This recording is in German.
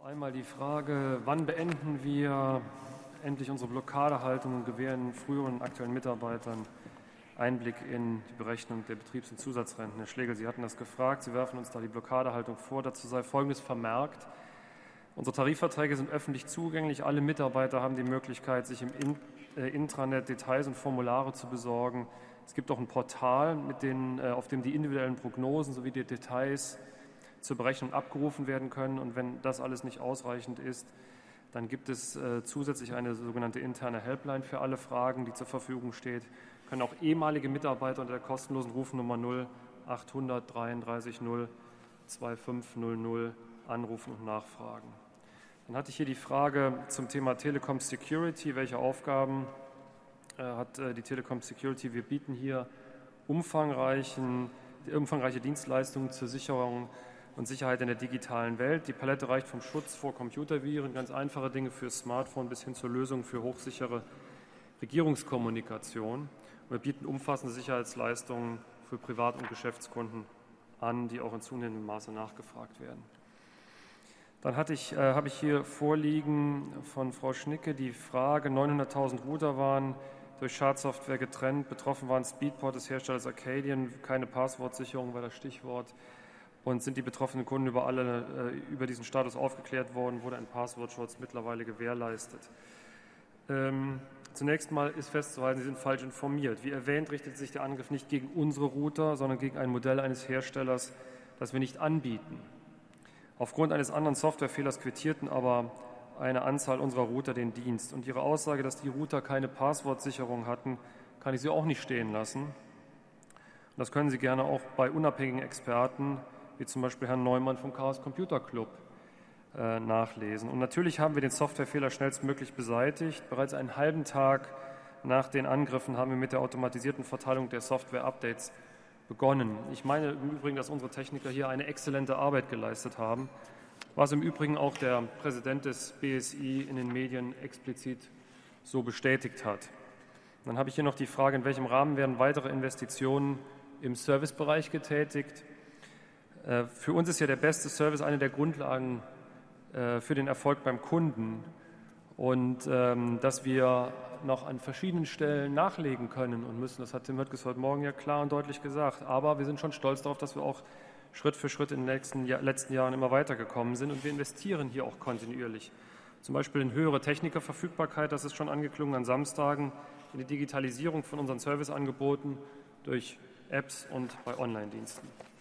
Einmal die Frage, wann beenden wir endlich unsere Blockadehaltung und gewähren früheren und aktuellen Mitarbeitern Einblick in die Berechnung der Betriebs- und Zusatzrenten. Herr Schlegel, Sie hatten das gefragt. Sie werfen uns da die Blockadehaltung vor. Dazu sei Folgendes vermerkt. Unsere Tarifverträge sind öffentlich zugänglich. Alle Mitarbeiter haben die Möglichkeit, sich im Intranet Details und Formulare zu besorgen. Es gibt auch ein Portal, auf dem die individuellen Prognosen sowie die Details zur Berechnung abgerufen werden können. Und wenn das alles nicht ausreichend ist, dann gibt es zusätzlich eine sogenannte interne Helpline für alle Fragen, die zur Verfügung steht. Können auch ehemalige Mitarbeiter unter der kostenlosen Rufnummer 0800 33 0 2500 anrufen und nachfragen. Dann hatte ich hier die Frage zum Thema Telekom Security. Welche Aufgaben hat die Telekom Security? Wir bieten hier umfangreiche Dienstleistungen zur Sicherung und Sicherheit in der digitalen Welt. Die Palette reicht vom Schutz vor Computerviren, ganz einfache Dinge fürs Smartphone bis hin zur Lösung für hochsichere Regierungskommunikation. Wir bieten umfassende Sicherheitsleistungen für Privat- und Geschäftskunden an, die auch in zunehmendem Maße nachgefragt werden. Dann habe ich hier vorliegen von Frau Schnicke die Frage, 900.000 Router waren durch Schadsoftware getrennt. Betroffen waren Speedport des Herstellers Arcadian, keine Passwortsicherung war das Stichwort. Und sind die betroffenen Kunden über diesen Status aufgeklärt worden, wurde ein Passwortschutz mittlerweile gewährleistet. Zunächst mal ist festzuhalten, Sie sind falsch informiert. Wie erwähnt, richtet sich der Angriff nicht gegen unsere Router, sondern gegen ein Modell eines Herstellers, das wir nicht anbieten. Aufgrund eines anderen Softwarefehlers quittierten aber eine Anzahl unserer Router den Dienst. Und Ihre Aussage, dass die Router keine Passwortsicherung hatten, kann ich Sie auch nicht stehen lassen. Und das können Sie gerne auch bei unabhängigen Experten, wie zum Beispiel Herrn Neumann vom Chaos Computer Club, nachlesen. Und natürlich haben wir den Softwarefehler schnellstmöglich beseitigt. Bereits einen halben Tag nach den Angriffen haben wir mit der automatisierten Verteilung der Software-Updates begonnen. Ich meine im Übrigen, dass unsere Techniker hier eine exzellente Arbeit geleistet haben, was im Übrigen auch der Präsident des BSI in den Medien explizit so bestätigt hat. Dann habe ich hier noch die Frage, in welchem Rahmen werden weitere Investitionen im Servicebereich getätigt. Für uns ist ja der beste Service eine der Grundlagen für den Erfolg beim Kunden und dass wir noch an verschiedenen Stellen nachlegen können und müssen. Das hat Tim Höttges heute Morgen ja klar und deutlich gesagt. Aber wir sind schon stolz darauf, dass wir auch Schritt für Schritt in den letzten Jahren immer weitergekommen sind und wir investieren hier auch kontinuierlich. Zum Beispiel in höhere Technikerverfügbarkeit, das ist schon angeklungen an Samstagen, in die Digitalisierung von unseren Serviceangeboten durch Apps und bei Online-Diensten.